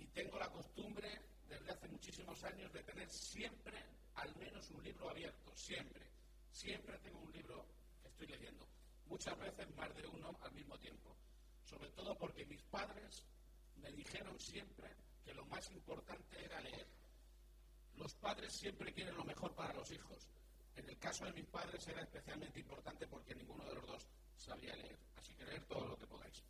tengo la costumbre, desde hace muchísimos años, de tener siempre al menos un libro abierto, siempre. Siempre tengo un libro que estoy leyendo. Muchas veces más de uno al mismo tiempo. Sobre todo porque mis padres me dijeron siempre que lo más importante era leer. Los padres siempre quieren lo mejor para los hijos. En el caso de mis padres era especialmente importante porque ninguno de los dos sabía leer. Así que leer todo lo que podáis.